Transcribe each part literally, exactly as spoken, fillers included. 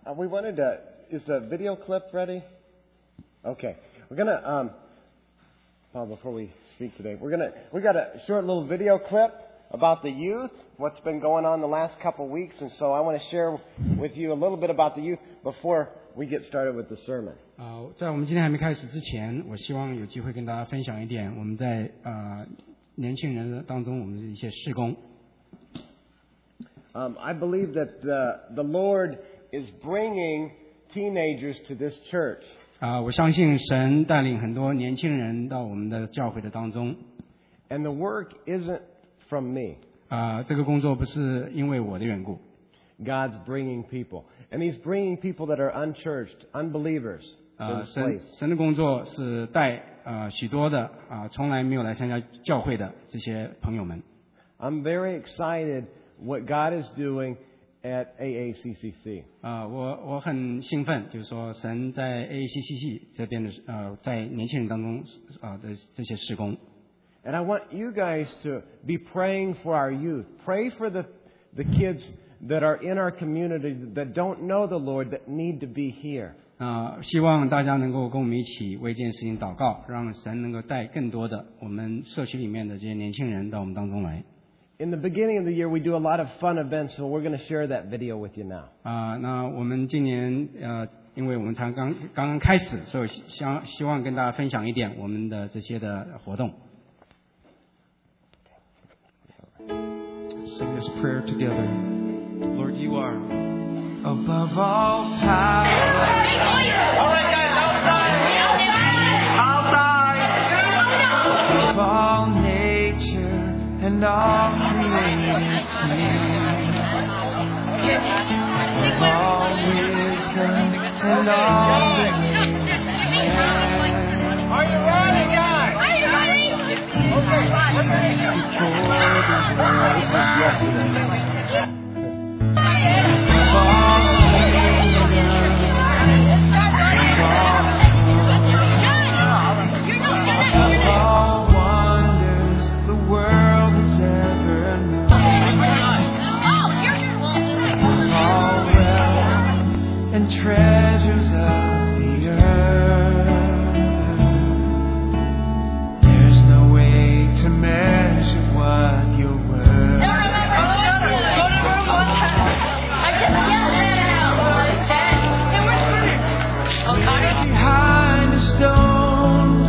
Uh, we wanted to, is the video clip ready? Okay. We're going to, um, Paul, before we speak today, we're going to, we got a short little video clip about the youth, what's been going on the last couple of weeks. And so I want to share with you a little bit about the youth before we get started with the sermon. 呃，在我们今天还没开始之前，我希望有机会跟大家分享一点我们在呃年轻人当中我们的一些事工。 Um, I believe that the, the Lord is bringing teenagers to this church. 啊、呃，我相信神带领很多年轻人到我们的教会的当中。 And the work isn't from me. 啊、呃，这个工作不是因为我的缘故。 God's bringing people, and He's bringing people that are unchurched, unbelievers. 啊、呃，神神的工作是带啊、呃、许多的啊、呃、从来没有来参加教会的这些朋友们。 I'm very excited what God is doing at A A C C C. 啊、呃，我我很兴奋，就是说神在 A A C C C 这边的呃在年轻人当中啊、呃、的这些事工。 And I want you guys to be praying for our youth. Pray for the the kids that are in our community that don't know the Lord that need to be here. 啊、呃，希望大家能够跟我们一起为这件事情祷告，让神能够带更多的我们社区里面的这些年轻人到我们当中来。 In the beginning of the year, we do a lot of fun events, so we're going to share that video with you now. 啊、呃，那我们今年呃，因为我们才刚刚刚开始，所以希希望跟大家分享一点我们的这些的活动。 Sing this prayer together. Lord, you are above all power. All right, guys, outside. Outside. Above all nature and all created things. Above all wisdom and all dominion. Are you ready, guys? Are you ready? Okay. Treasures of the earth. There's no way to measure what you're worth. Behind a stone.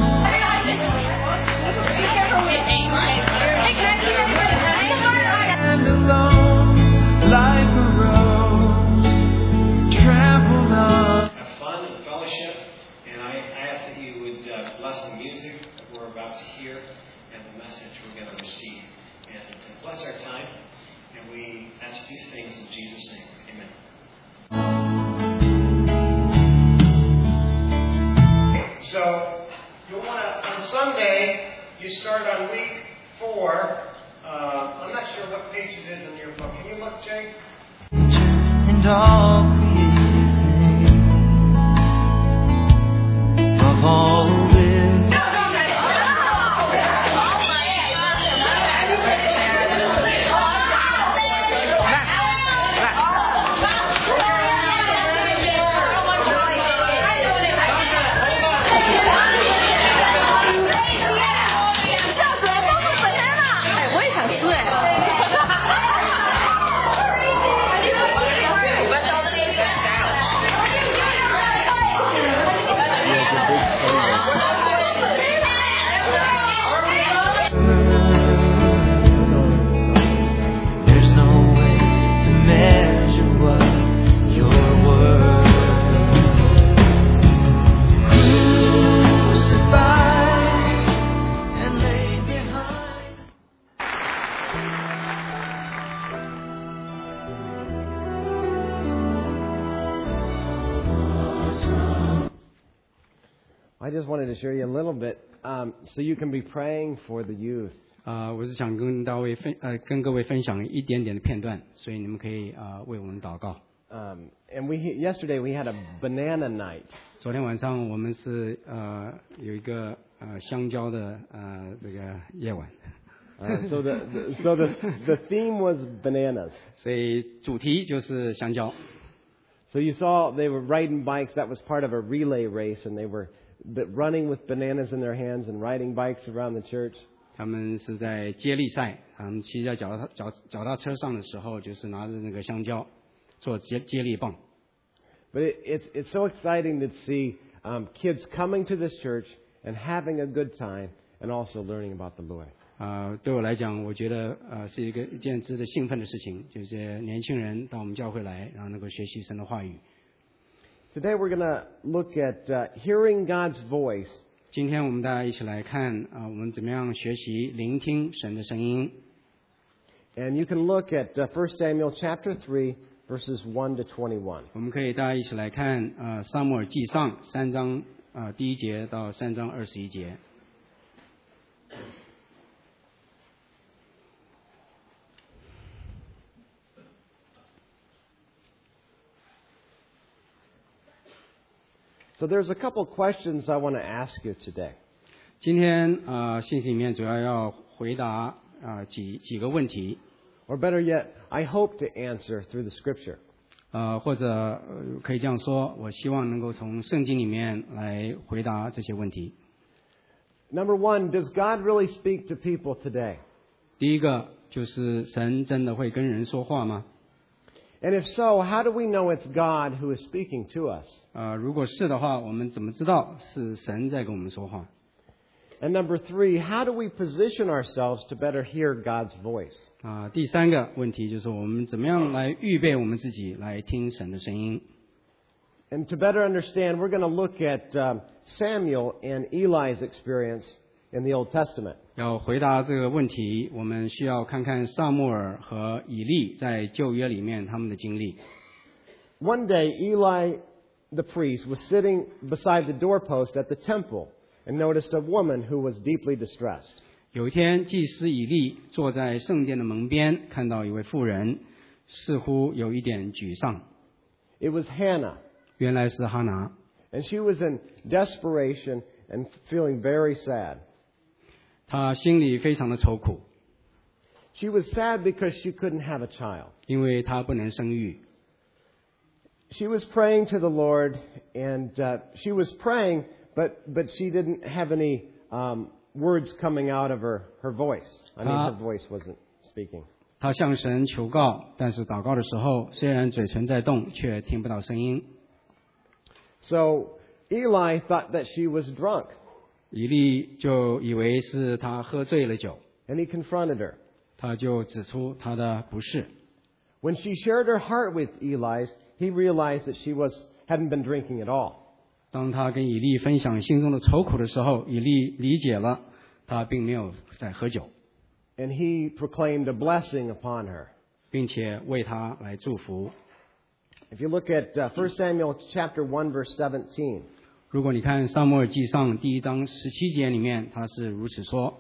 And alone, like a rose, trampled on. Have fun and fellowship, and I ask that you would uh, bless the music that we're about to hear and the message we're going to receive. And to bless our time, and we ask these things in Jesus' name. Amen. So, you'll want to, on Sunday, you start on week four. Uh, I'm not sure what page it is in your book. Can you look, Jake? And all created things of all wisdom. I just wanted to share you a little bit um, so you can be praying for the youth. 啊、呃，我是想跟大卫分呃跟各位分享一点点的片段，所以你们可以啊、呃、为我们祷告。 Um, and we yesterday we had a banana night. 昨天晚上我们是呃有一个呃香蕉的呃这个夜晚。 Uh, so the, the so the the theme was bananas. 所以主题就是香蕉。 So you saw they were riding bikes. That was part of a relay race, and they were running with bananas in their hands and riding bikes around the church. 他们是在接力赛，他们骑在脚踏脚脚踏车上的时候，就是拿着那个香蕉做接接力棒。 But it, it's it's so exciting to see um, kids coming to this church and having a good time and also learning about the Lord. 啊、呃，对我来讲，我觉得呃是一个一件值得兴奋的事情，就是年轻人到我们教会来，然后能够学习神的话语。 Today we're going to look at uh, hearing God's voice. 今天我们大家一起来看啊、呃，我们怎么样学习聆听神的声音。 And you can look at uh, First Samuel chapter three, verses one to twenty-one. 我们可以大家一起来看啊，撒母耳记上三章啊、呃、第一节到三章二十一节。 So there's a couple questions I want to ask you today. 今天啊、呃，信息里面主要要回答啊、呃、几几个问题。 Or better yet, I hope to answer through the Scripture. 呃，或者、呃、可以这样说，我希望能够从圣经里面来回答这些问题。 Number one, does God really speak to people today? 第一个就是神真的会跟人说话吗？ And if so, how do we know it's God who is speaking to us? 呃，如果是的话，我们怎么知道是神在跟我们说话？ And number three, how do we position ourselves to better hear God's voice? 啊、第三个问题就是我们怎么样来预备我们自己来听神的声音？ And to better understand, we're going to look at um, Samuel and Eli's experience in the Old Testament. 要回答这个问题，我们需要看看撒母耳和以利在旧约里面他们的经历。 One day, Eli the priest was sitting beside the doorpost at the temple and noticed a woman who was deeply distressed. 有一天，祭司以利坐在圣殿的门边，看到一位妇人，似乎有一点沮丧。 It was Hannah, 原来是哈拿， and she was in desperation and feeling very sad. 她心里非常的愁苦， She was sad because she couldn't have a child. 因为她不能生育。 She was praying to the Lord, and uh, she was praying, but but she didn't have any um, words coming out of her, her voice. I mean, Ah. her voice wasn't speaking. 她向神求告，但是祷告的时候，虽然嘴唇在动，却听不到声音。 So Eli thought that she was drunk, 以利就以为是她喝醉了酒， and he confronted her. 他就指出她的不是。 When she shared her heart with Eli, he realized that she was hadn't been drinking at all. 当他跟以利分享心中的愁苦的时候，以利理解了，他并没有在喝酒， And he proclaimed a blessing upon her. 并且为他来祝福。 If you look at uh, First Samuel chapter one, verse seventeen, 如果你看撒母耳记上第一章十七节里面，他是如此说：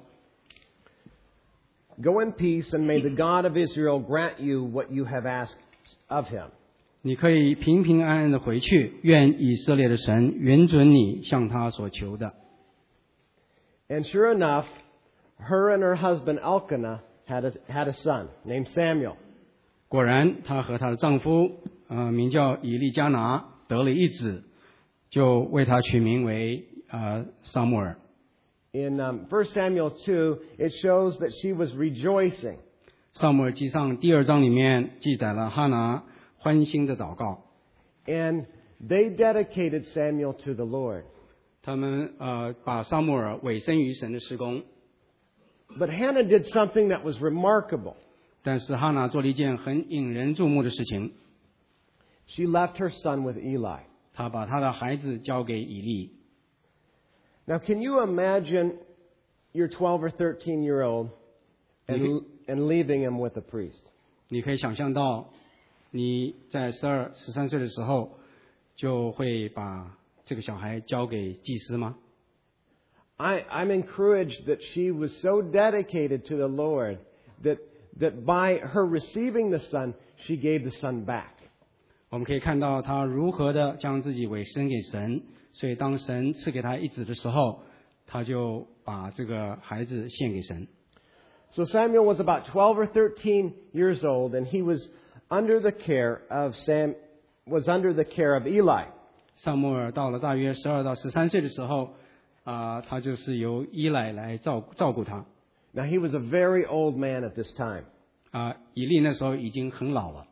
Go in peace, and may the God of Israel grant you what you have asked of him. 你可以平平安安的回去，愿以色列的神允准你向他所求的。 And sure enough, her and her husband Elkanah had a, had a son named Samuel. 果然，她和她的丈夫，呃，名叫以利加拿，得了一子，就为他取名为呃撒母耳。 In um, First Samuel two, it shows that she was rejoicing. 撒母耳记上第二章里面记载了哈拿欢欣的祷告， And they dedicated Samuel to the Lord. 他们呃把撒母耳委身于神的施工。 But Hannah did something that was remarkable. 但是哈拿做了一件很引人注目的事情， She left her son with Eli. 她把她的孩子交给以利。 Now, can you imagine your twelve or thirteen year old and, and leaving him with a priest? 你可以想象到，你在十二、十三岁的时候，就会把这个小孩交给祭司吗？ I, I'm encouraged that she was so dedicated to the Lord that, that by her receiving the son, she gave the son back. 我们可以看到他如何的将自己委身给神，所以当神赐给他一子的时候，他就把这个孩子献给神。 So Samuel was about twelve or thirteen years old, and he was under the care of Sam, was under the care of Eli. 撒母耳到了大约十二到十三岁的时候，啊、他就是由伊莱来照照顾他。 Now, he was a very old man at this time. 啊、以利那时候已经很老了。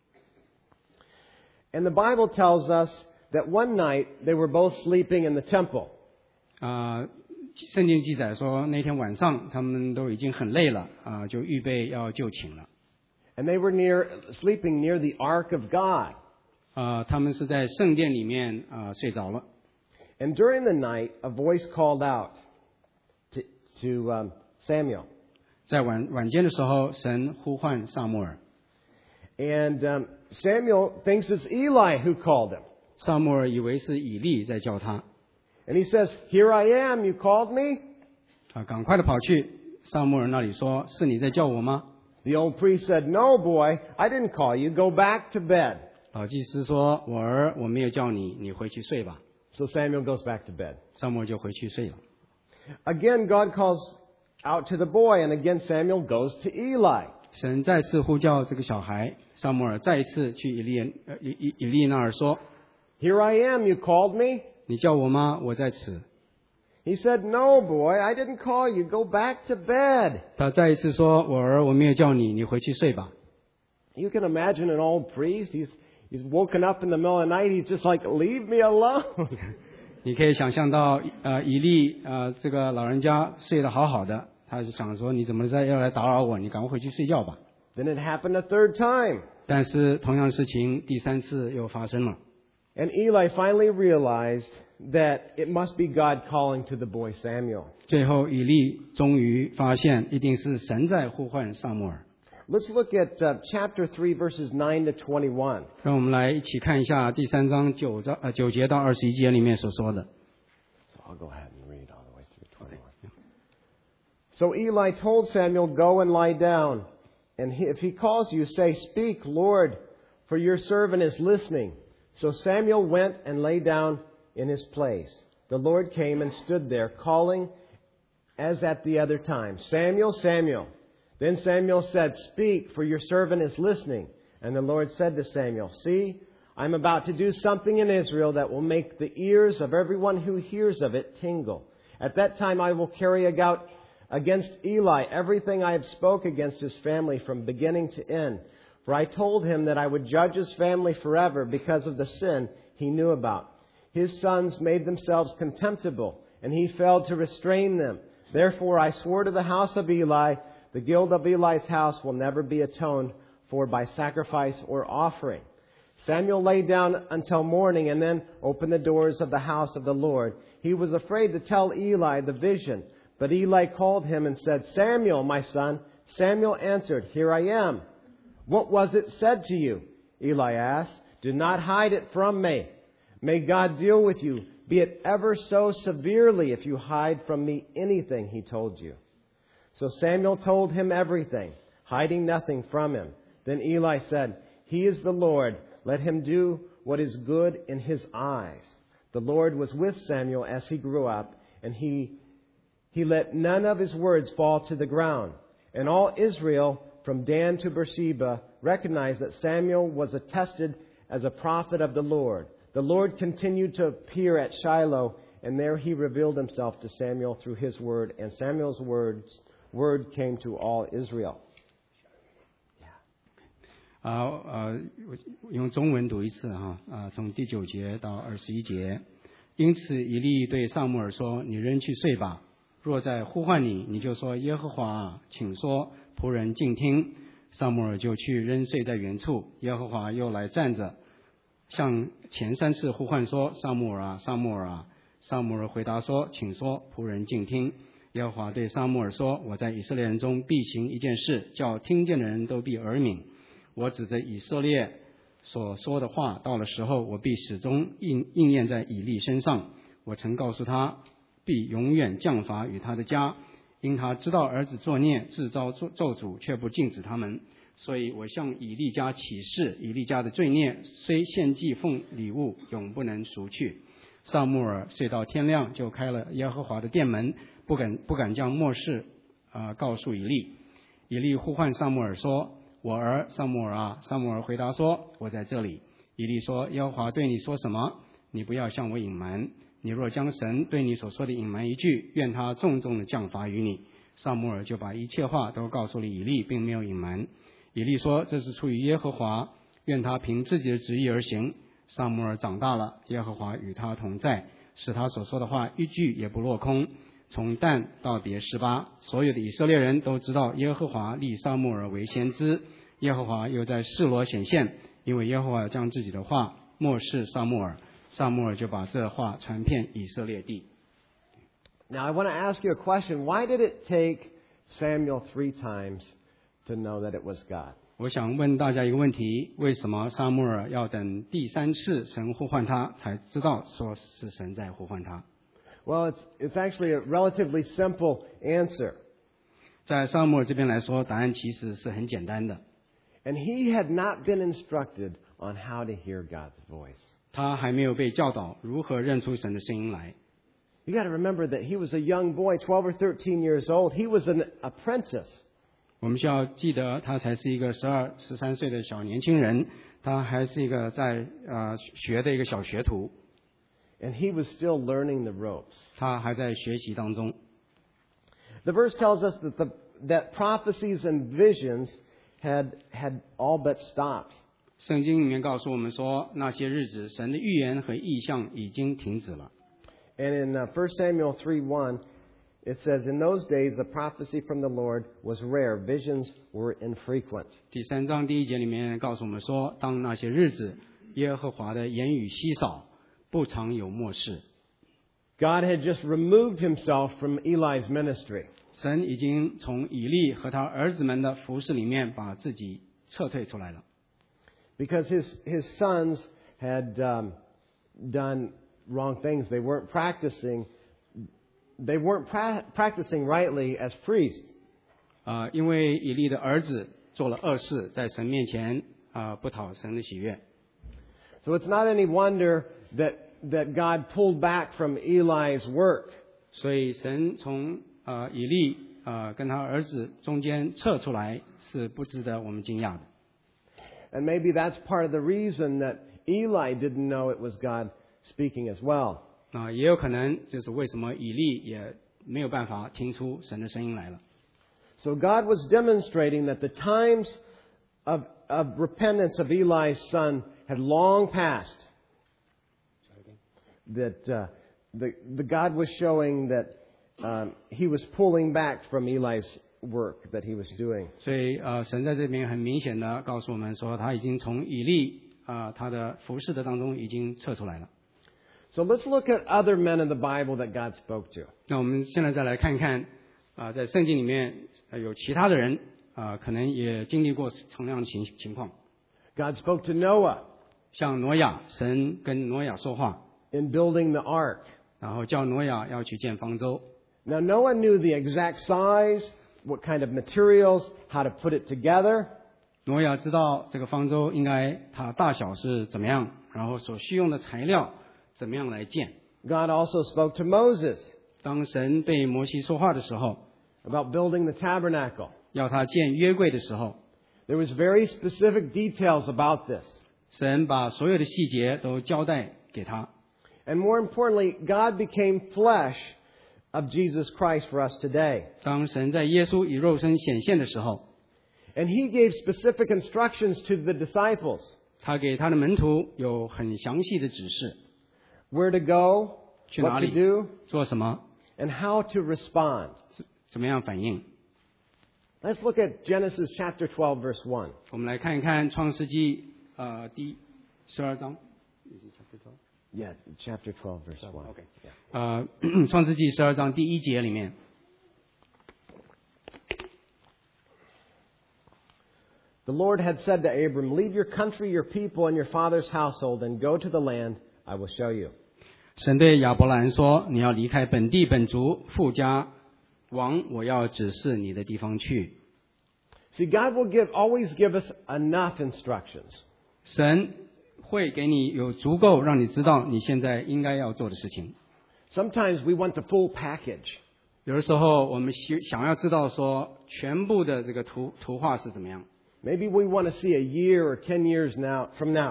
And the Bible tells us that one night they were both sleeping in the temple. 啊、圣经记载说，那天晚上他们都已经很累了，啊、就预备要就寝了。 And they were near, sleeping near the Ark of God. 啊、他们是在圣殿里面啊、睡着了。 And during the night, a voice called out to, to um, Samuel. 在晚晚间的时候，神呼唤撒母耳， And um, Samuel thinks it's Eli who called him. 撒母耳以为是以利在叫他， And he says, "Here I am, you called me?" 啊，赶快的跑去撒母耳那里说：“是你在叫我吗？” The old priest said, "No, boy, I didn't call you. Go back to bed." 老祭司说：“我儿，我没有叫你，你回去睡吧。 So Samuel goes back to bed. ” 撒母耳就回去睡了。 Again, God calls out to the boy, and again Samuel goes to Eli. 神再次呼叫这个小孩，撒母耳再一次去以利呃以以以利那儿说 "Here I am, you called me?" ：“ 你叫我吗？我在此。 He said, "No, boy, I didn't call you. Go back to bed." ” 他再一次说：“我儿，我没有叫你，你回去睡吧。 You can imagine an old priest. He's, he's woken up in the middle of the night. He's just like, "Leave me alone." ” 你可以想象到，呃，以利呃这个老人家睡得好好的，他就想说：“你怎么在要来打扰我？你赶快回去睡觉吧。” Then it happened a third time. 但是同样的事情第三次又发生了。 And Eli finally realized that it must be God calling to the boy Samuel. 最后，以利终于发现，一定是神在呼唤撒母耳。 Let's look at uh, chapter three, verses nine to twenty-one. 让我们来一起看一下第三章九章呃九节到二十一节里面所说的。 So I'll go ahead and read all the way through twenty-one. So Eli told Samuel, "Go and lie down. And he, if he calls you, say, 'Speak, Lord, for your servant is listening.'" So Samuel went and lay down in his place. The Lord came and stood there, calling as at the other time, "Samuel, Samuel." Then Samuel said, "Speak, for your servant is listening." And the Lord said to Samuel, "See, I'm about to do something in Israel that will make the ears of everyone who hears of it tingle. At that time I will carry out against Eli everything I have spoke against his family from beginning to end. For I told him that I would judge his family forever because of the sin he knew about. His sons made themselves contemptible, and he failed to restrain them. Therefore I swore to the house of Eli, the guilt of Eli's house will never be atoned for by sacrifice or offering." Samuel lay down until morning and then opened the doors of the house of the Lord. He was afraid to tell Eli the vision, but Eli called him and said, "Samuel, my son." Samuel answered, "Here I am." "What was it said to you?" Eli asked. "Do not hide it from me. May God deal with you, be it ever so severely, if you hide from me anything he told you." So Samuel told him everything, hiding nothing from him. Then Eli said, "He is the Lord. Let him do what is good in his eyes." The Lord was with Samuel as he grew up, and he, he let none of his words fall to the ground. And all Israel, from Dan to Beersheba, recognized that Samuel was attested as a prophet of the Lord. The Lord continued to appear at Shiloh, and there he revealed himself to Samuel through his word, and Samuel's words, word came to all Israel. 啊呃，我用中文读一次哈啊，从第九节到二十一节。因此，以利对撒母耳说：“你仍去睡吧。若在呼唤你，你就说：耶和华啊，请说，仆人静听。”撒母耳就去仍睡在原处。耶和华又来站着，向前三次呼唤说：“撒母耳啊，撒母耳啊！”撒母耳回答说：“请说，仆人静听。”耶和华对撒母耳说：“我在以色列人中必行一件事，叫听见的人都必耳敏。我指着以色列所说的话，到了时候，我必始终应应验在以利身上。我曾告诉他，必永远降罚与他的家，因他知道儿子作孽，自招咒诅，却不禁止他们。所以我向以利家起誓，以利家的罪孽虽献祭奉礼物，永不能赎去。”撒母耳睡到天亮，就开了耶和华的殿门，不敢不敢将末事啊、呃、告诉以利。以利呼唤撒母耳说：“我儿撒母耳啊！”撒母耳回答说：“我在这里。” 以利说：耶和华对你说什么？你不要向我隐瞒。你若将神对你所说的隐瞒一句，愿他重重的降罚于你。撒母耳就把一切话都告诉了以利，并没有隐瞒。以利说：这是出于耶和华，愿他凭自己的旨意而行。撒母耳长大了，耶和华与他同在，使他所说的话一句也不落空。从但到别是巴，所有的以色列人都知道耶和华立撒母耳为先知。耶和华又在示罗显现，因为耶和华将自己的话默示撒母耳，撒母耳就把这话传遍以色列地。 Now, I want to ask you a question. Why did it take Samuel three times to know that it was God? 我想问大家一个问题：为什么撒母耳要等第三次神呼唤他，才知道说是神在呼唤他？ Well, it's, it's actually a relatively simple answer. 在撒母耳这边来说，答案其实是很简单的。 And he had not been instructed on how to hear God's voice. 他还没有被教导如何认出神的声音来。 You got to remember that he was a young boy, twelve or thirteen years old. He was an apprentice. 我们需要记得，他才是一个十二、十三岁的小年轻人，他还是一个在呃学的一个小学徒， And he was still learning the ropes. 他还在学习当中。 The verse tells us that the that prophecies and visions had had all but stopped. 圣经里面告诉我们说，那些日子神的预言和异象已经停止了。 And in uh, First Samuel three one, it says, "In those days, a prophecy from the Lord was rare; visions were infrequent." 第三章第一节里面告诉我们说，当那些日子，耶和华的言语稀少，不常有默示。 God had just removed himself from Eli's ministry. 神已经从以利和他儿子们的服侍里面把自己撤退出来了。 Because his, his sons had um, done wrong things. They weren't practicing, they weren't pra- practicing rightly as priests. 啊、因为以利的儿子做了恶事，在神面前啊、不讨神的喜悦， So it's not any wonder that, that God pulled back from Eli's work. 所以神从啊、以利啊、跟他儿子中间撤出来，是不值得我们惊讶的。 And maybe that's part of the reason that Eli didn't know it was God speaking as well. 啊、也有可能就是为什么以利也没有办法听出神的声音来了。 So God was demonstrating that the times of, of repentance of Eli's son had long passed. That uh, the, the God was showing that um, he was pulling back from Eli's work that he was doing. 所以呃，神在这边很明显的告诉我们说，他已经从以利啊、他的服侍的当中已经撤出来了。 So let's look at other men in the Bible that God spoke to. 那我们现在再来看看啊、在圣经里面、呃有其他的人啊、可能也经历过同样的情情况。 God spoke to Noah 像挪亚，神跟挪亚说话， in building the ark. 然后叫挪亚要去建方舟。 Now Noah knew the exact size, what kind of materials, how to put it together. 挪亚知道这个方舟应该它大小是怎么样，然后所需用的材料怎么样来建。 God also spoke to Moses 当神对摩西说话的时候， about building the tabernacle. 要他建约柜的时候， There was very specific details about this. 神把所有的细节都交代给他。 And more importantly, God became flesh of Jesus Christ for us today. 当神在耶稣以肉身显现的时候， And he gave specific instructions to the disciples 他给他的门徒有很详细的指示， where to go, 去哪 what to 里 do, 做什么， and how to respond. 怎么样反应。 Let's look at Genesis chapter twelve, verse one. 我们来看一看创世纪呃第十二章。 Yeah, chapter twelve, verse one. Okay. Yeah. 呃，创世纪十二章第一节里面， The Lord had said to Abram, "Leave your country, your people, and your father's household, and go to the land I will show you." 神对亚伯兰说：“你要离开本地本族，富家往我要指示你的地方去。” See, God will give always give us enough instructions. 神会给你有足够让你知道你现在应该要做的事情。 Sometimes we want the full package. 有的时候我们想想要知道说全部的这个图图画是怎么样。 Maybe we want to see a year or ten years now from now.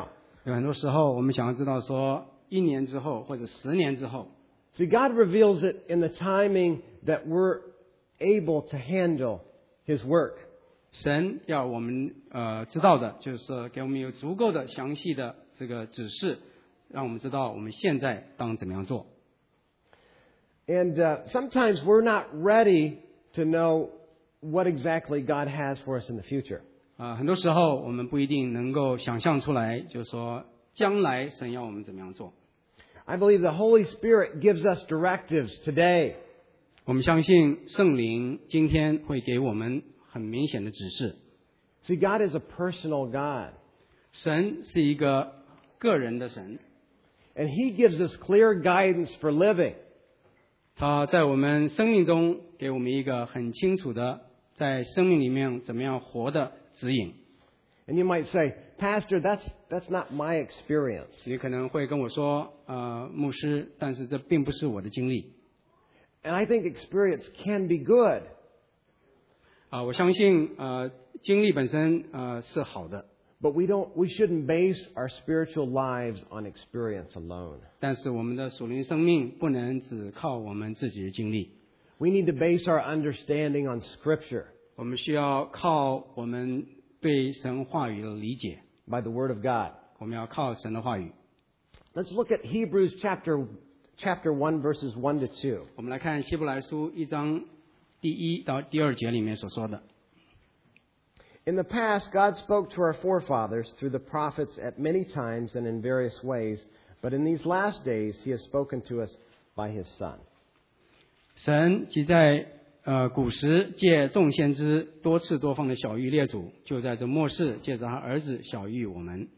有很多时候，我们想要知道说，一年之后或者十年之后， See, God reveals it in the timing that we're able to handle His work. 神要我们呃知道的，就是说给我们有足够的详细的这个指示，让我们知道我们现在当怎么样做。 And uh, sometimes we're not ready to know what exactly God has for us in the future. 啊、很多时候我们不一定能够想象出来，就是说将来神要我们怎么样做。 I believe the Holy Spirit gives us directives today. 我们相信圣灵今天会给我们很明显的指示。 See, God is a personal God. 神是一个个人的神， And He gives us clear guidance for living. 他在我们生命中给我们一个很清楚的在生命里面怎么样活的指引。 And you might say, Pastor, that's, that's not my experience. 你可能会跟我说，呃，牧师，但是这并不是我的经历。 And I think experience can be good. 啊、我相信，呃，经历本身，呃，是好的， But we don't, we shouldn't base our spiritual lives on experience alone. 但是我们的属灵生命不能只靠我们自己的经历， We need to base our understanding on Scripture, 我们需要靠我们对神话语的理解， by the Word of God. 我们要靠神的话语。 Let's look at Hebrews chapter, chapter one, verses one to two. 我们来看希伯来书一章第一到第二节里面所说的。 In the past, God spoke to our forefathers through the prophets at many times and in various ways, but in these last days, He has spoken to us by His Son. 神即在呃古时借众先知多次多方的晓谕列祖，就在这末世借着他儿子晓谕我们。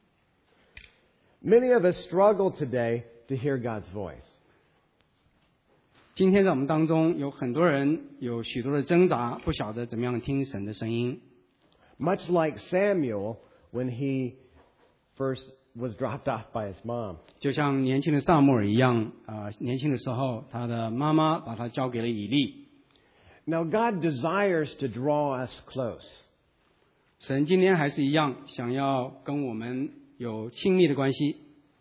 Many of us struggle today to hear God's voice. 今天在我们当中有很多人有许多的挣扎，不晓得怎么样听神的声音。 Much like Samuel when he first was dropped off by his mom. 就像年轻的撒母耳一样，啊、呃，年轻的时候，他的妈妈把他交给了以利。 Now, God desires to draw us close. 神今天还是一样，想要跟我们有亲密的关系，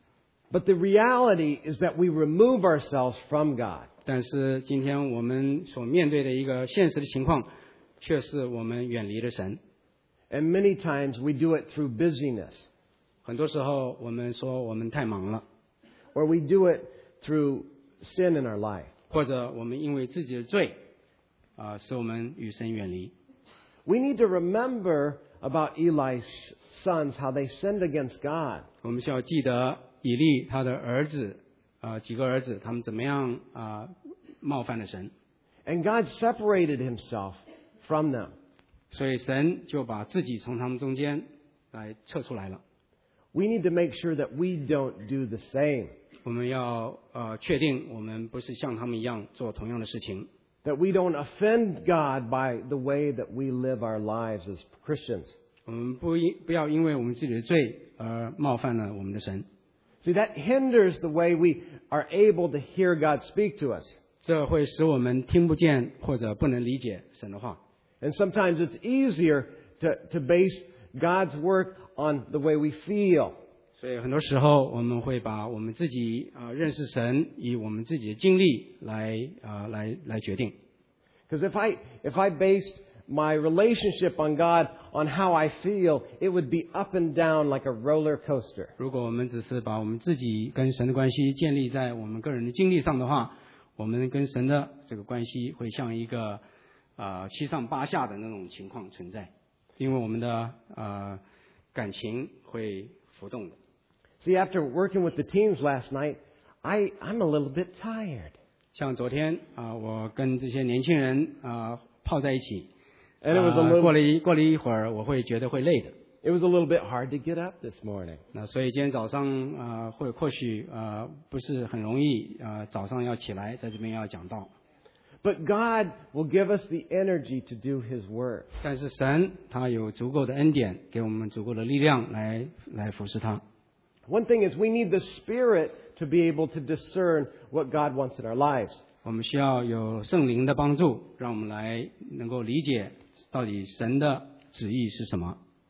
But the reality is that we remove ourselves from God. 但是今天我们所面对的一个现实的情况，却是我们远离了神。 And many times we do it through busyness, 很多时候我们说我们太忙了， or we do it through sin in our life. 或者我们因为自己的罪，啊、使我们与神远离。 We need to remember about Eli's sons, how they sinned against God. 我们需要记得以利他的儿子，啊、几个儿子，他们怎么样啊、冒犯了神， And God separated Himself from them. 所以神就把自己从他们中间来撤出来了。 We need to make sure that we don't do the same, 我们要呃确定我们不是像他们一样做同样的事情， that we don't offend God by the way that we live our lives as Christians. 我们不因不要因为我们自己的罪而冒犯了我们的神， See, that hinders the way we are able to hear God speak to us. 这会使我们听不见或者不能理解神的话。 And sometimes it's easier to, to base God's work on the way we feel. 所以很多时候我们会把我们自己啊、呃、认识神以我们自己的经历来啊、呃、来来决定。 Because if I, if I based my relationship on God on how I feel, it would be up and down like a roller coaster. 如果我们只是把我们自己跟神的关系建立在我们个人的经历上的话，我们跟神的这个关系会像一个啊、呃、七上八下的那种情况存在，因为我们的呃感情会浮动的。 See, after working with the teams last night, I, I'm a little bit tired. 像昨天啊、呃，我跟这些年轻人啊、呃、泡在一起， And it was a 呃 little, 过了一过了一会儿，我会觉得会累的。 it was a little bit hard to get up this morning. 那所以今天早上啊、呃，或或许啊、呃、不是很容易啊、呃，早上要起来，在这边要讲道。 But God will give us the energy to do His work. 但是神他有足够的恩典，给我们足够的力量来来服侍他。 One thing is we need the Spirit to be able to discern what God wants in our lives. 我们需要有圣灵的帮助，让我们来能够理解到底神的旨意是什么。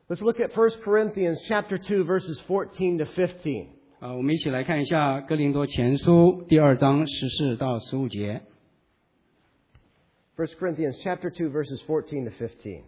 Let's look at First Corinthians chapter two, verses fourteen to fifteen. 啊，我们一起来看一下哥林多前书第二章十四到十五节。 First Corinthians chapter two, verses fourteen to fifteen.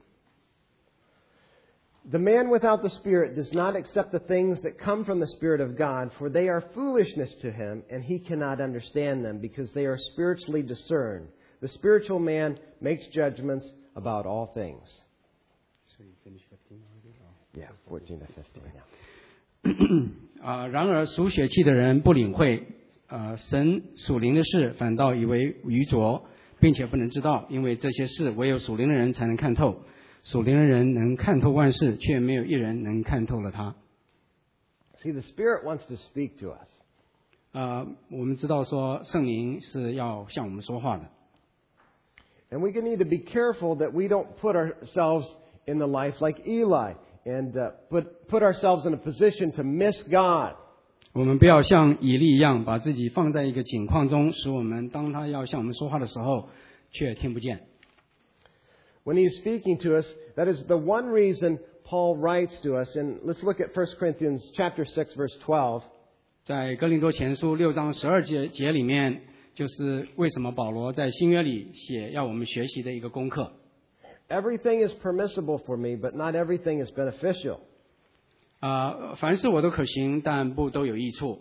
The man without the Spirit does not accept the things that come from the Spirit of God, for they are foolishness to him, and he cannot understand them, because they are spiritually discerned. The spiritual man makes judgments about all things. So you finish fifteen already? Yeah, fourteen to fifteen. 啊，然而属血气的人不领会，呃，神属灵的事反倒以为愚拙，并且不能知道，因为这些事唯有属灵的人才能看透。属灵的人能看透万事，却没有一人能看透了他。 See, the Spirit wants to speak to us. 啊，我们知道说圣灵是要向我们说话的。 And we need to be careful that we don't put ourselves in the life like Eli and uh, put, put ourselves in a position to miss God. 我们不要像以利一样，把自己放在一个境况中，使我们当他要向我们说话的时候，却听不见。 When He is speaking to us, that is the one reason Paul writes to us. And let's look at First Corinthians chapter six, verse twelve. 在哥林多前书六章十二节节里面，就是为什么保罗在新约里写要我们学习的一个功课。 Everything is permissible for me, but not everything is beneficial. 啊，凡事我都可行，但不都有益处。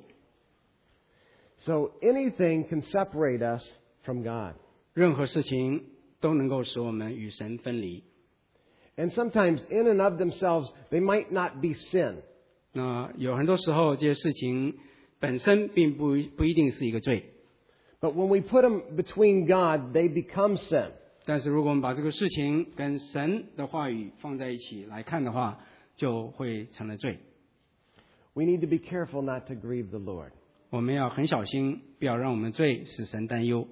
So anything can separate us from God. 任何事情都能够使我们与神分离。 And sometimes in and of themselves, they might not be sin. 那有很多时候，这些事情本身并不不一定是一个罪。 But when we put them between God, they become sin. 但是如果我们把这个事情跟神的话语放在一起来看的话，就会成了罪。 We need to be careful not to grieve the Lord. 我们要很小心，不要让我们罪使神担忧。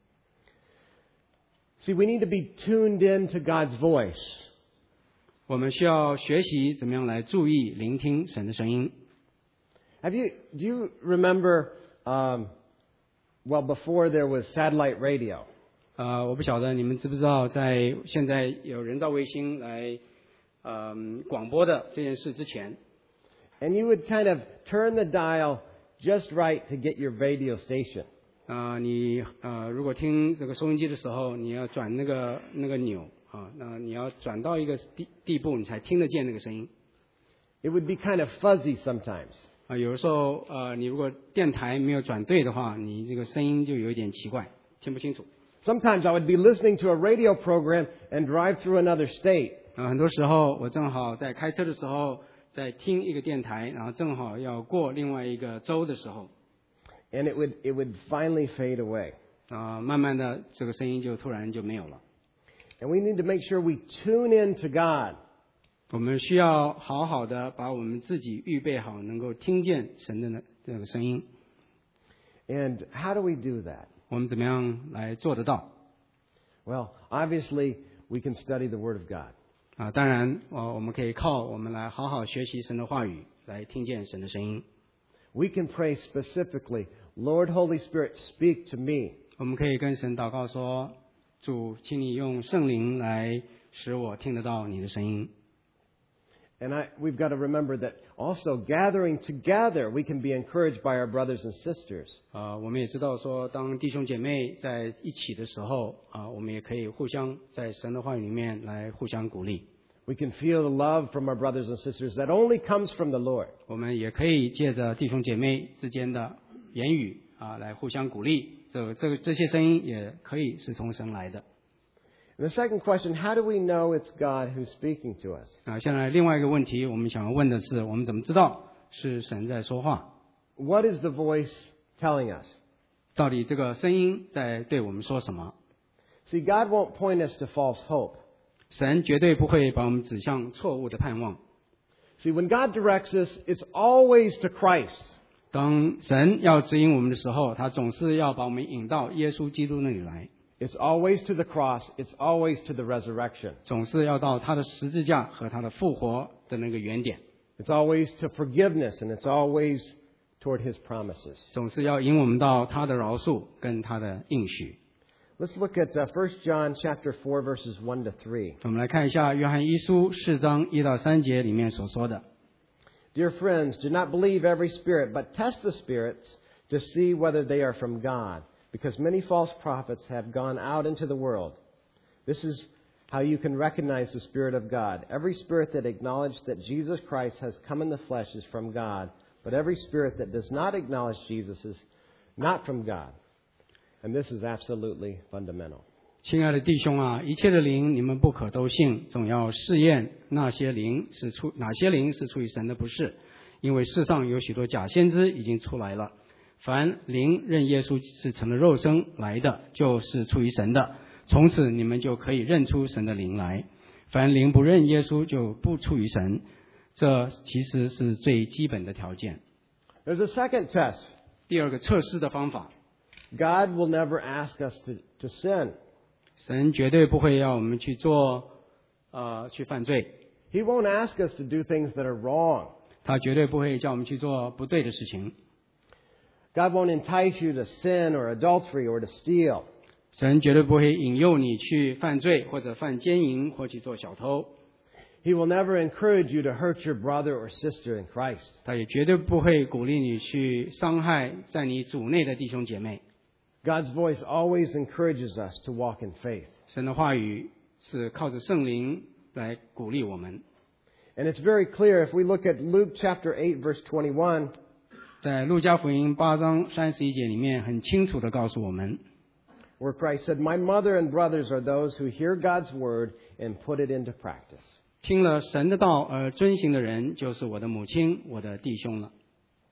See, we need to be tuned in to God's voice. 我们需要学习怎么样来注意聆听神的声音。 Have you, do you remember, um, well, before there was satellite radio? 呃，我不晓得你们知不知道，在现在有人造卫星来呃广播的这件事之前， And you would kind of turn the dial just right to get your radio station. 啊、呃，你呃，如果听这个收音机的时候，你要转那个那个钮啊，那你要转到一个地地步，你才听得见那个声音。 It would be kind of fuzzy sometimes. 啊、呃，有的时候呃，你如果电台没有转对的话，你这个声音就有一点奇怪，听不清楚。 Sometimes I would be listening to a radio program and drive through another state. 啊、呃，很多时候我正好在开车的时候在听一个电台，然后正好要过另外一个州的时候。 And it would, it would finally fade away. 啊、呃，慢慢的这个声音就突然就没有了。 And we need to make sure we tune in to God. 我们需要好好的把我们自己预备好，能够听见神的那这个声音。 And how do we do that? 我们怎么样来做得到？ Well, obviously, we can study the Word of God. 啊，当然，呃，我们可以靠我们来好好学习神的话语，来听见神的声音。 We can pray specifically, Lord, Holy Spirit, speak to me. 我们可以跟神祷告说：“主，请你用圣灵来使我听得到你的声音。” And I, we've got to remember that also gathering together, we can be encouraged by our brothers and sisters. 啊，我们也知道说，当弟兄姐妹在一起的时候，啊，我们也可以互相在神的话语里面来互相鼓励。 We can feel the love from our brothers and sisters that only comes from the Lord. 我们也可以借着弟兄姐妹之间的言语啊，来互相鼓励。这这个这些声音也可以是从神来的。 And the second question, how do we know it's God who's speaking to us? 啊，现在另外一个问题，我们想要问的是，我们怎么知道是神在说话？ What is the voice telling us? 到底这个声音在对我们说什么？ See, God won't point us to false hope. 神绝对不会把我们指向错误的盼望。 See, when God directs us, it's always to Christ. 当神要指引我们的时候，他总是要把我们引到耶稣基督那里来。 It's always to the cross. It's always to the resurrection. 总是要到他的十字架和他的复活的那个原点。 It's always to forgiveness, and it's always toward His promises. 总是要引我们到他的饶恕跟他的应许。 Let's look at uh, First John chapter four, verses one to three. 我们来看一下约翰一书四章一到三节里面所说的。 Dear friends, do not believe every spirit, but test the spirits to see whether they are from God, because many false prophets have gone out into the world. This is how you can recognize the Spirit of God. Every spirit that acknowledges that Jesus Christ has come in the flesh is from God, but every spirit that does not acknowledge Jesus is not from God. And this is absolutely fundamental. 亲爱的弟兄啊，一切的灵你们不可都信，总要试验那些灵是出哪些灵是出于神的，不是，因为世上有许多假先知已经出来了。凡灵认耶稣是成了肉身来的，就是出于神的，从此你们就可以认出神的灵来。凡灵不认耶稣，就不出于神。这其实是最基本的条件。 There's a second test. 第二个测试的方法， God will never ask us to, to sin. 神绝对不会要我们去做呃去犯罪， He won't ask us to do things that are wrong. 他绝对不会叫我们去做不对的事情。 God won't entice you to sin or adultery or to steal. 神绝对不会引诱你去犯罪，或者犯奸淫，或去做小偷。 He will never encourage you to hurt your brother or sister in Christ. 他也绝对不会鼓励你去伤害在你主内的弟兄姐妹。 God's voice always encourages us to walk in faith. 神的话语是靠着圣灵来鼓励我们。 And it's very clear if we look at Luke chapter eight, verse twenty-one. 在路加福音八章三十一节里面，很清楚地告诉我们， Where Christ said, My mother and brothers are those who hear God's word and put it into practice. 听了神的道而遵行的人，就是我的母亲，我的弟兄了。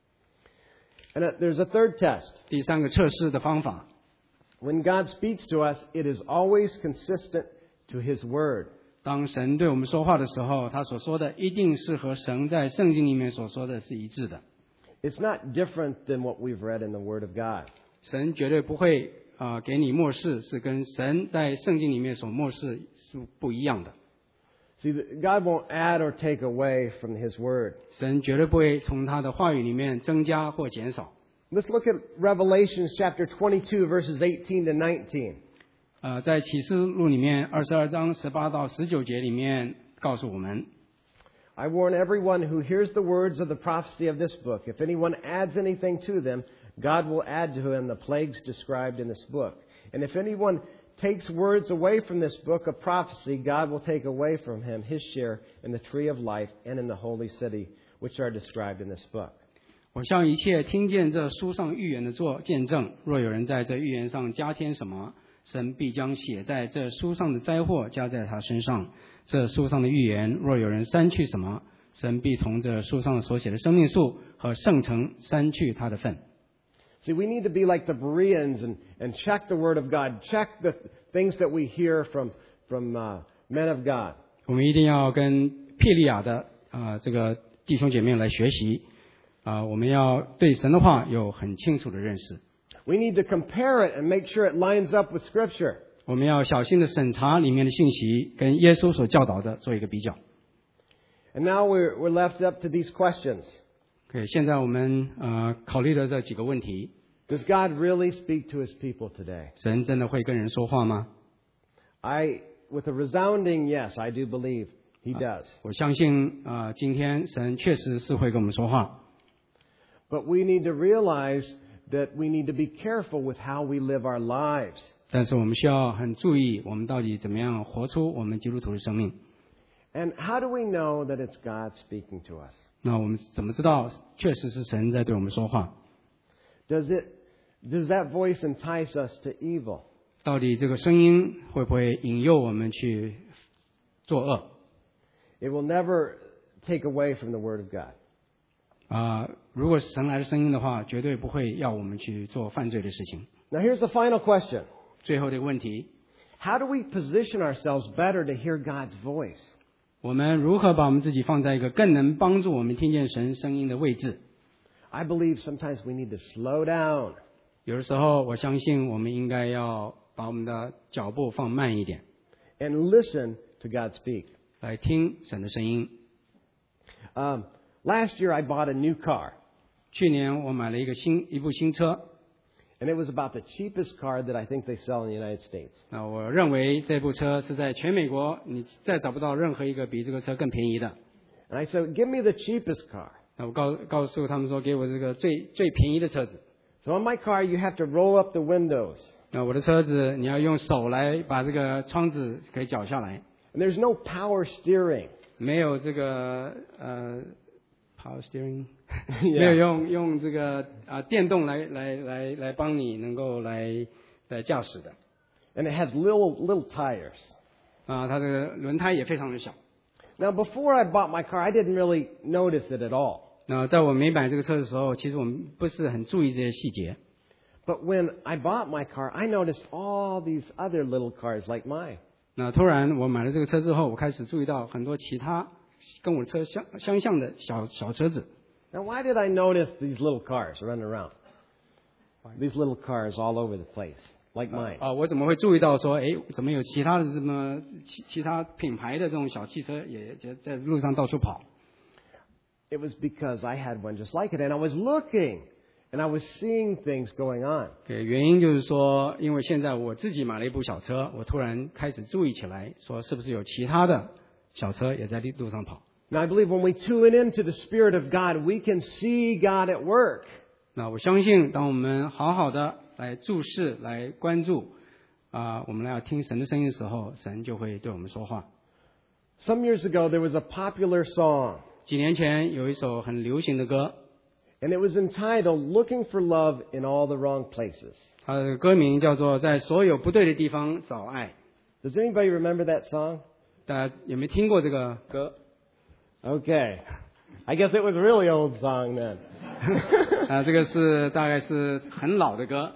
And uh, there's a third test. 第三个测试的方法， When God speaks to us, it is always consistent to His word. 当神对我们说话的时候，他所说的一定是和神在圣经里面所说的是一致的。 It's not different than what we've read in the Word of God. 神绝对不会啊、呃、给你漠视，是跟神在圣经里面所漠视是不一样的。 See, God won't add or take away from His word. 神绝对不会从他的话语里面增加或减少。 Let's look at Revelation chapter twenty-two, verses eighteen to nineteen. 呃，在启示录里面二十二章十八到十九节里面告诉我们， I warn everyone who hears the words of the prophecy of this book. If anyone adds anything to them, God will add to him the plagues described in this book. And if anyone takes words away from this book of prophecy, God will take away from him his share in the tree of life and in the holy city, which are described in this book. 我向一切听见这书上预言的做见证，若有人在这预言上加添什么，神必将写在这书上的灾祸加在他身上。这书上的预言，若有人删去什么，神必从这书上所写的生命树和圣城删去他的份。 See, we need to be like the Bereans and, and check the Word of God, check the things that we hear from, from uh, men of God. 我们一定要跟庇利亚的啊、呃、这个弟兄姐妹来学习啊、呃，我们要对神的话有很清楚的认识。 We need to compare it and make sure it lines up with Scripture. 我们要小心的审查里面的信息，跟耶稣所教导的做一个比较。 And now we're, we're left up to these questions. OK， 现在我们呃考虑的这几个问题， Does God really speak to His people today? 神真的会跟人说话吗？ I, with a resounding yes, I do believe He does. 我相信啊、呃，今天神确实是会跟我们说话。 But we need to realize that we need to be careful with how we live our lives. 但是我们需要很注意，我们到底怎么样活出我们基督徒的生命。 And how do we know that it's God speaking to us? 那我们怎么知道确实是神在对我们说话？ Does it, does that voice entice us to evil? 到底这个声音会不会引诱我们去作恶？ It will never take away from the Word of God. 啊、呃，如果是神来的声音的话，绝对不会要我们去做犯罪的事情。 Now here's the final question. 最后的一个问题， How do we position ourselves better to hear God's voice? 我们如何把我们自己放在一个更能帮助我们听见神声音的位置？ I believe sometimes we need to slow down. 有的时候，我相信我们应该要把我们的脚步放慢一点， And listen to God speak. 来听神的声音。 Um, last year I bought a new car. 去年我买了一个新一部新车， And it was about the cheapest car that I think they sell in the United States. 那我认为这部车是在全美国你再找不到任何一个比这个车更便宜的。 And I said, give me the cheapest car. 那我告告诉他们说，给我这个最最便宜的车子。 So on my car, you have to roll up the windows. 那我的车子你要用手来把这个窗子给绞下来。 And there's no power steering. 没有这个呃 power steering， Yeah. 没有用用这个啊、呃、电动来来来来帮你能够来来驾驶的。 And it has little little tires. 啊、它这个轮胎也非常的小。 Now, before I bought my car, I didn't really notice it at all. 那在我没买这个车的时候，其实我们不是很注意这些细节。 But when I bought my car, I noticed all these other little cars like mine. 那突然我买了这个车之后，我开始注意到很多其他跟我的车相相像的小小车子。 Now, why did I notice these little cars running around? These little cars all over the place, like mine. 啊，我怎么会注意到说，哎，怎么有其他的什么其其他品牌的这种小汽车也也在路上到处跑？ It was because I had one just like it, and I was looking, and I was seeing things going on. 对，原因就是说，因为现在我自己买了一部小车，我突然开始注意起来，说是不是有其他的小车也在路上跑？ Now, I believe when we tune into the Spirit of God, we can see God at work. 那我相信，当我们好好的来注视、来关注啊、我们来要听神的声音的时候，神就会对我们说话。 Some years ago, there was a popular song, 几年前有一首很流行的歌， and it was entitled "Looking for Love in All the Wrong Places." 它的歌名叫做《在所有不对的地方找爱》。 Does anybody remember that song? 大家有没有听过这个歌？ Okay. I guess it was a really old song then. 啊、这个是大概是很老的歌。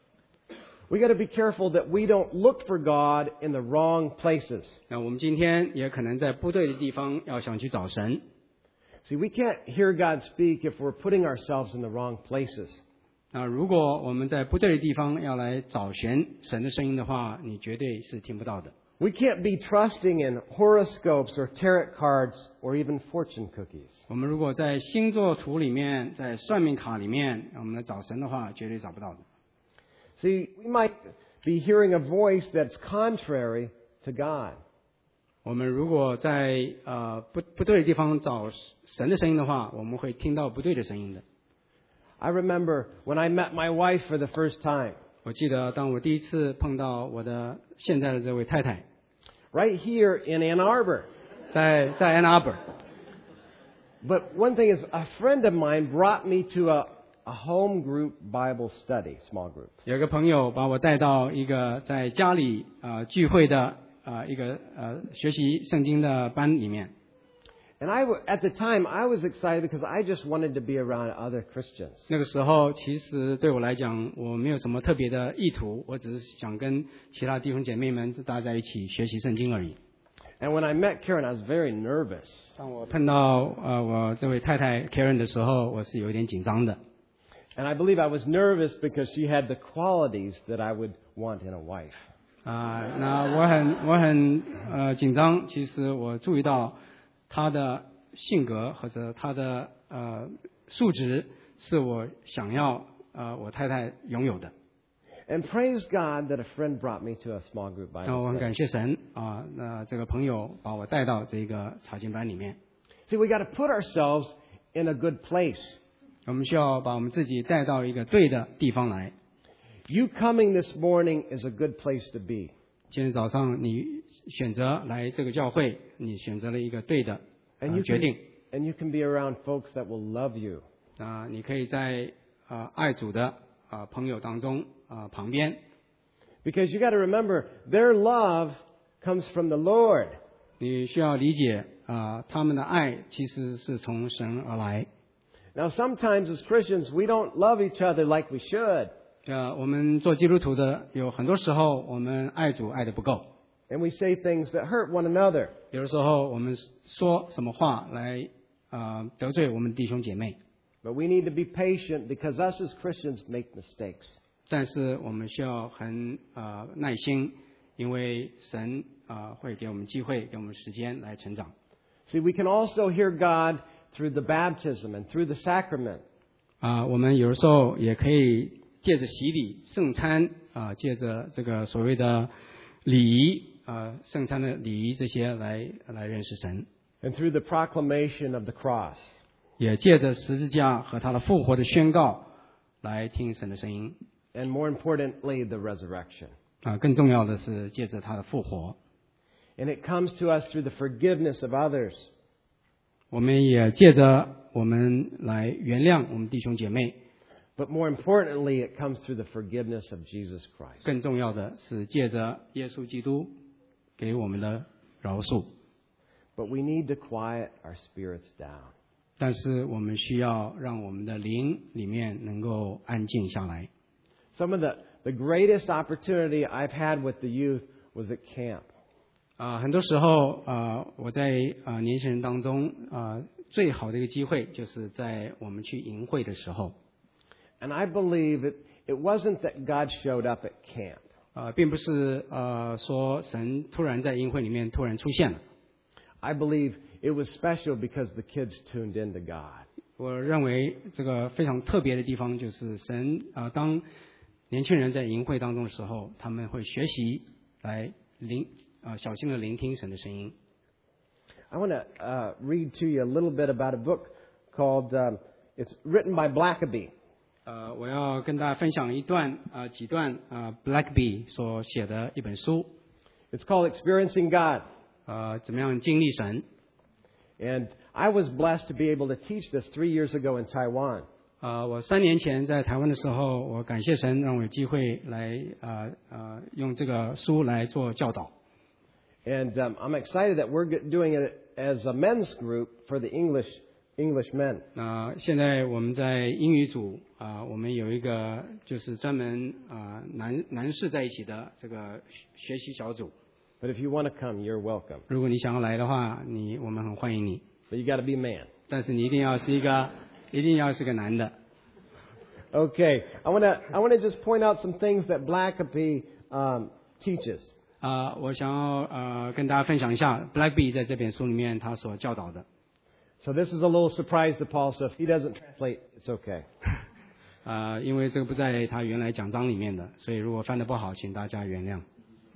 We got to be careful that we don't look for God in the wrong places. 那我们今天也可能在不对的地方要想去找神。 See, we can't hear God speak if we're putting ourselves in the wrong places. 那如果我们在不对的地方要来找寻神的声音的话，你绝对是听不到的。 We can't be trusting in horoscopes or tarot cards or even fortune cookies. 我们如果在星座图里面，在算命卡里面，我们来找神的话，绝对找不到的。 See, we might be hearing a voice that's contrary to God. 我们如果在呃不不对的地方找神的声音的话，我们会听到不对的声音的。 I remember when I met my wife for the first time, 我记得当我第一次碰到我的现在的这位太太， right here in Ann Arbor. 在在 Ann Arbor， But one thing is, a friend of mine brought me to a, a home group Bible study, small group. 有个朋友把我带到一个在家里呃聚会的呃一个呃学习圣经的班里面。 And I, w- at the time, I was excited because I just wanted to be around other Christians. 那个时候其实对我来讲，我没有什么特别的意图，我只是想跟其他弟兄姐妹们大家在一起学习圣经而已。 And when I met Karen, I was very nervous. 当我碰到呃我这位太太 Karen 的时候，我是有一点紧张的。 And I believe I was nervous because she had the qualities that I would want in a wife. 啊、那我很我很呃紧张。其实我注意到她的性格或者她的呃素质是我想要呃我太太拥有的。 And praise God that a friend brought me to a small group 那 Bible 我很 study. 感谢神啊、那这个朋友把我带到这个查经班里面。 See, we got to put ourselves in a good place. 我们需要把我们自己带到一个对的地方来。 You coming this morning is a good place to be. 今天早上你选择来这个教会，你选择了一个对的、 And 呃 you 决 can, 定 and you can be around folks that will love you. 啊、你可以在啊、爱主的啊、朋友当中啊、旁边。 Because you got to remember, their love comes from the Lord. 你需要理解啊、他们的爱其实是从神而来。 Now, sometimes as Christians, we don't love each other like we should. 呃，我们做基督徒的，有很多时候我们爱主爱的不够， And we say things that hurt one another. 有的时候我们说什么话来啊、得罪我们弟兄姐妹， But we need to be patient because us as Christians make mistakes. 但是我们需要很啊、耐心，因为神啊、会给我们机会，给我们时间来成长。 See, we can also hear God through the baptism and through the sacrament. 啊、我们有的时候也可以借着洗礼、圣餐啊、借着这个所谓的礼仪啊、圣餐的礼仪这些来来认识神， And through the proclamation of the cross. 也借着十字架和他的复活的宣告来听神的声音 And more importantly, the resurrection. 啊、更重要的是借着他的复活， And it comes to us through the forgiveness of others. 我们也借着我们来原谅我们弟兄姐妹， But more importantly, it comes through the forgiveness of Jesus Christ. 更重要的是借着耶稣基督给我们的饶恕。 But we need to quiet our spirits down. 但是我们需要让我们的灵里面能够安静下来。 Some of the, the greatest opportunity I've had with the youth was at camp. 啊、很多时候啊、我在啊、年轻人当中啊、最好的一个机会就是在我们去营会的时候。 And I believe it, it wasn't that God showed up at camp. 啊、并不是呃说神突然在营会里面突然出现了。 I believe it was special because the kids tuned into God. 我认为这个非常特别的地方就是神啊、当年轻人在营会当中的时候，他们会学习来聆啊、小心的聆听神的声音。 I want to uh, read to you a little bit about a book called, um, it's written by Blackaby. 呃，我要跟大家分享一段啊、呃几段啊、呃、Blackaby 所写的一本书， It's called Experiencing God. 呃，怎么样经历神？ And I was blessed to be able to teach this three years ago in Taiwan. 呃，我三年前在台湾的时候，我感谢神让我有机会来呃呃用这个书来做教导。 And um, I'm excited that we're get- doing it as a men's group for the English English men. 那、现在我们在英语组啊、我们有一个就是专门啊、男男士在一起的这个学习小组。 But if you want to come, you're welcome. 如果你想要来的话，你我们很欢迎你， But you got to be a man. 但是你一定要是一个一定要是个男的。 Okay, I want to I want to just point out some things that Blackaby um, teaches. 啊、我想要呃跟大家分享一下 Blackaby 在这本书里面他所教导的。 So this is a little surprise to Paul. So if he doesn't translate, it's okay. 啊、因为这个不在他原来讲章里面的，所以如果翻得不好，请大家原谅。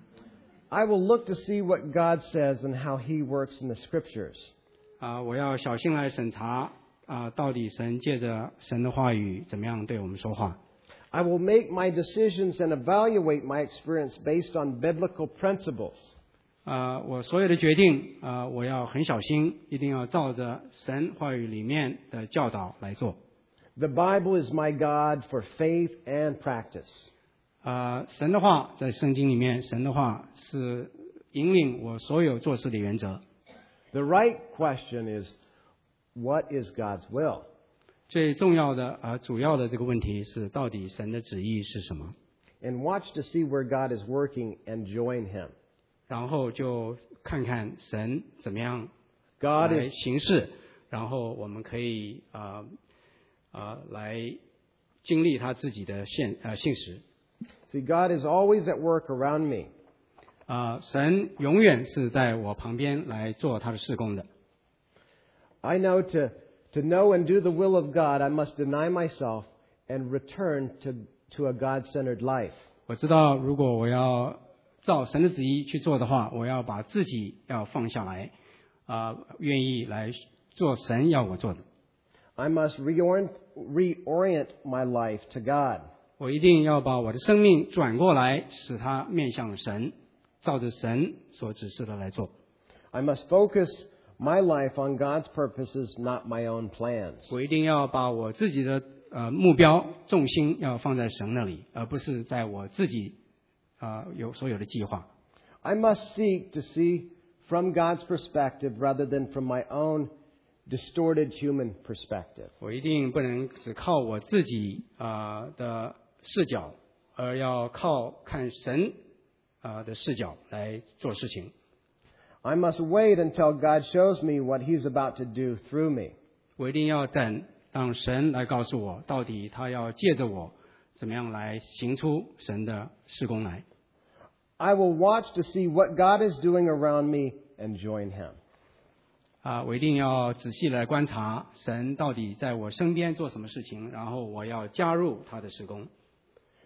I will look to see what God says and how He works in the Scriptures. 啊、我要小心来审查啊、到底神借着神的话语怎么样对我们说话。 I will make my decisions and evaluate my experience based on biblical principles. 啊、我所有的决定啊、我要很小心，一定要照着神话语里面的教导来做。 The Bible is my God for faith and practice. 啊、神的话在圣经里面，神的话是引领我所有做事的原则。 The right question is, what is God's will? 最重要的啊、主要的这个问题是，到底神的旨意是什么？ And watch to see where God is working and join Him. 然后就看看神怎么样 God 来 is 行事，然后我们可以啊啊、来经历他自己的现呃信实。 see God is always at work around me. 啊、神永远是在我旁边来做他的事工的。 I know to to know and do the will of God, I must deny myself and return to to a God-centered life. 我知道，如果我要照神的旨意去做的话，我要把自己要放下来，啊、愿意来做神要我做的。 I must reorient reorient my life to God. 我一定要把我的生命转过来，使它面向神，照着神所指示的来做。 I must focus my life on God's purposes, not my own plans. 我一定要把我自己的呃目标重心要放在神那里，而不是在我自己啊、呃有所有的计划。 I must seek to see from God's perspective rather than from my own distorted human perspective. 我一定不能只靠我自己啊、呃的视角，而要靠看神啊、呃的视角来做事情。 I must wait until God shows me what He's about to do through me. 我一定要等，让神来告诉我，到底他要借着我怎么样来行出神的事工来。 I will watch to see what God is doing around me and join Him. 啊，我一定要仔细来观察神到底在我身边做什么事情，然后我要加入他的事工。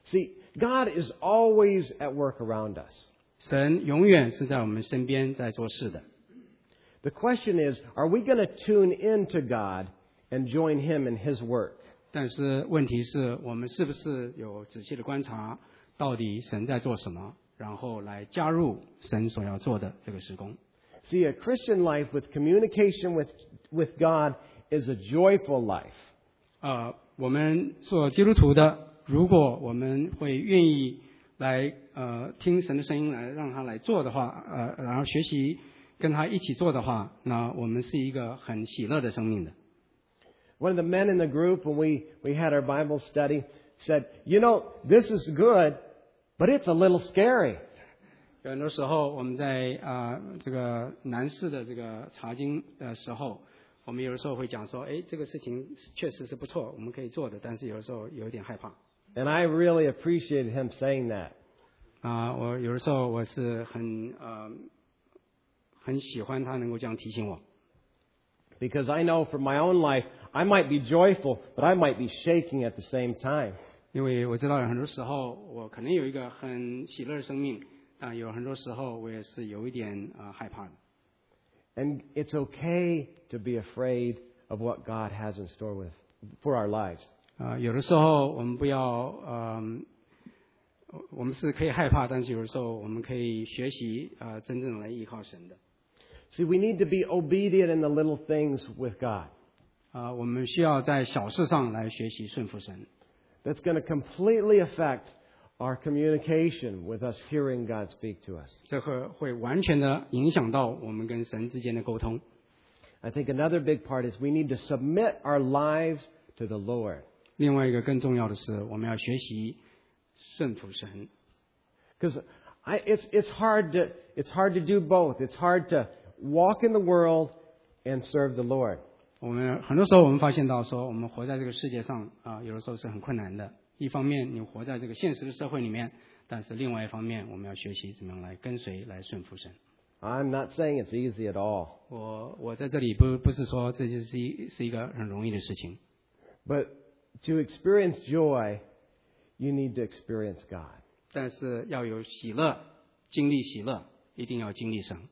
See, God is always at work around us. 神永远是在我们身边在做事的。 The question is, are we going to tune into God and join Him in His work? 但是问题是我们是不是有仔细的观察，到底神在做什么，然后来加入神所要做的这个事工。 See, a Christian life with communication with, with God is a joyful life. 呃，我们做基督徒的，如果我们会愿意来呃听神的声音，来让他来做的话，呃，然后学习跟他一起做的话，那我们是一个很喜乐的生命的。 One of the men in the group, when we, we had our Bible study, said, you know, this is good, but it's a little scary. 有很多时候我们在啊、呃、这个男士的这个查经的时候，我们有的时候会讲说，哎，这个事情确实是不错，我们可以做的，但是有的时候有一点害怕。 And I really appreciated him saying that. 啊、呃，我有的时候我是很呃很喜欢他能够这样提醒我。 Because I know from my own life, I might be joyful, but I might be shaking at the same time. 因为我知道有很多时候我可能有一个很喜乐的生命，啊、呃，有很多时候我也是有一点啊、呃、害怕的。 And it's okay to be afraid of what God has in store with for our lives. 啊、呃，有的时候我们不要，嗯、呃，我们是可以害怕，但是有的时候我们可以学习啊、呃，真正来依靠神的。 See, we need to be obedient in the little things with God. 啊、呃，我们需要在小事上来学习顺服神。 That's going to completely affect our communication with us hearing God speak to us. 这会会完全的影响到我们跟神之间的沟通。 I think another big part is we need to submit our lives to the Lord. 另外一个更重要的是，我们要学习顺服神。 Because it's it's hard to it's hard to do both. It's hard to walk in the world and serve the Lord. 我们很多时候我们发现到说，我们活在这个世界上啊、呃，有的时候是很困难的。一方面，你活在这个现实的社会里面，但是另外一方面，我们要学习怎么样来跟随、来顺服神。 I'm not saying it's easy at all. 我我在这里不不是说这就是一是一个很容易的事情。 But to experience joy, you need to experience God. 但是要有喜乐，经历喜乐，一定要经历神。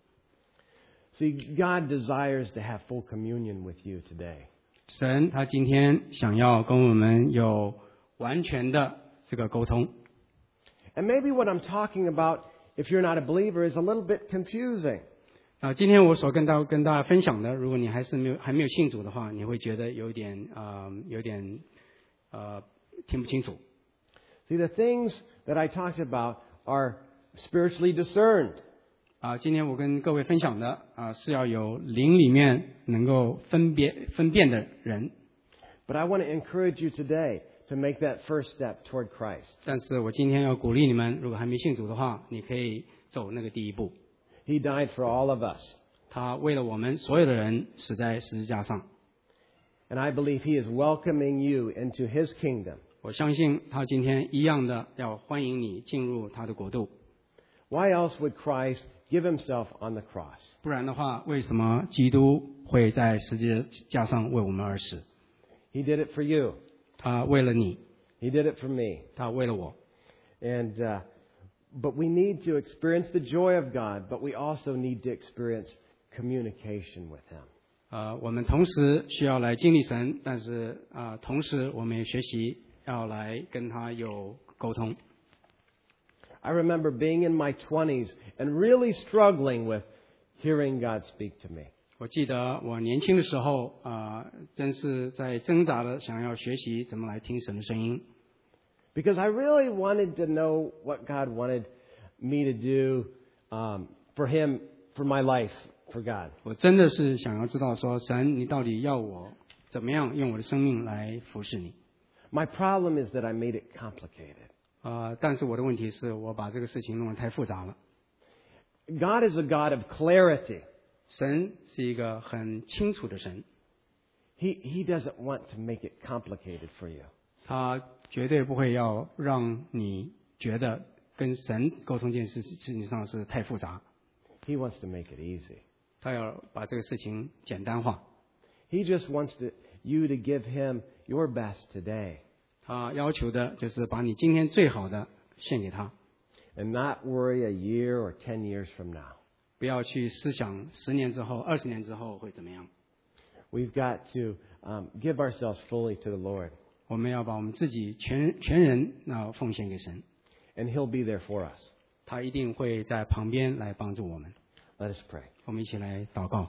See, God desires to have full communion with you today. 神他今天想要跟我们有完全的这个沟通。 And maybe what I'm talking about, if you're not a believer, is a little bit confusing. 啊，今天我所跟大跟大家分享的，如果你还是没有还没有信主的话，你会觉得有点啊、呃，有点呃听不清楚。 See, the things that I talked about are spiritually discerned. 啊，今天我跟各位分享的啊，是要有灵里面能够分别分辨的人。 But I want to encourage you today to make that first step toward Christ. 但是我今天要鼓励你们，如果还没信主的话，你可以走那个第一步。 He died for all of us. 他为了我们所有的人死在十字架上。 And I believe He is welcoming you into His kingdom. 我相信他今天一样的要欢迎你进入他的国度。 Why else would Christ give Himself on the cross? 不然的话，为什么基督会在十字架上为我们而死？ He did it for you. 他为了你， He did it for me. 他为了我。 And uh, but we need to experience the joy of God, but we also need to experience communication with Him. 呃，我们同时需要来经历神，但是啊、呃，同时我们也学习要来跟他有沟通。 I remember being in my twenties and really struggling with hearing God speak to me. 我记得我年轻的时候啊、呃，真是在挣扎的想要学习怎么来听神的声音。 Because I really wanted to know what God wanted me to do um, for Him, for my life, for God. 我真的是想要知道说，神，你到底要我怎么样用我的生命来服侍你？ My problem is that I made it complicated. 呃，但是我的问题是我把这个事情弄得太复杂了。 God is a God of clarity. 神是一个很清楚的神， He, he doesn't want to make it complicated for you. 他绝对不会要让你觉得跟神沟通这件事事情上是太复杂， He wants to make it easy. 他要把这个事情简单化。 He just wants to, you to give Him your best today. 他要求的就是把你今天最好的献给他， and not worry a year or ten years from now. 不要去思想十年之后、二十年之后会怎么样。 We've got to um, give ourselves fully to the Lord, 我们要把我们自己全全人那奉献给神， and He'll be there for us. 他一定会在旁边来帮助我们。 Let us pray. 我们一起来祷告。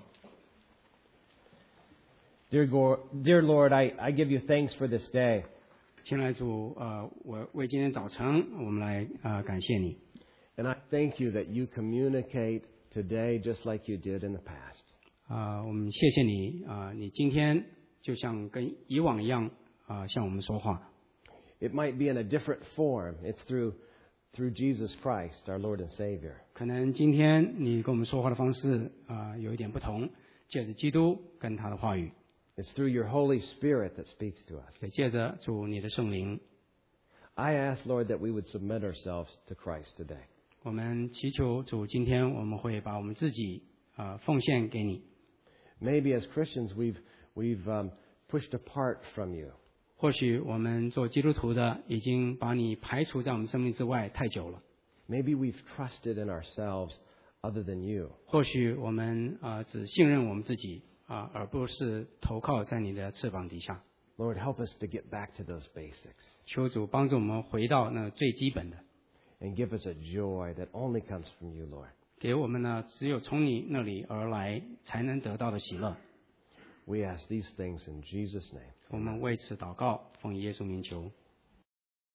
Dear Lord, dear Lord, I, I give you thanks for this day. 亲爱的主，呃，我为今天早晨，我们来啊、呃、感谢你。 And I thank you that you communicate today just like you did in the past. 啊、我们谢谢你啊、你今天就像跟以往一样啊、向我们说话。 It might be in a different form. It's through, through Jesus Christ, our Lord and Savior. 可能今天你跟我们说话的方式啊、有一点不同，借着基督跟他的话语， It's through your Holy Spirit that speaks to us. 也借着主你的圣灵。 I ask, Lord, that we would submit ourselves to Christ today. 我们祈求主，今天我们会把我们自己啊、奉献给你。 Maybe as Christians, we've, we've um, pushed apart from you. 或许我们做基督徒的已经把你排除在我们生命之外太久了。 Maybe we've trusted in ourselves other than you. 或许我们啊、只信任我们自己啊、而不是投靠在你的翅膀底下。 Lord, help us to get back to those basics 求主帮助我们回到那最基本的， and give us a joy that only comes from you, Lord. 给我们呢只有从你那里而来才能得到的喜乐。 We ask these things in Jesus' name. 我们为此祷告，奉耶稣名求。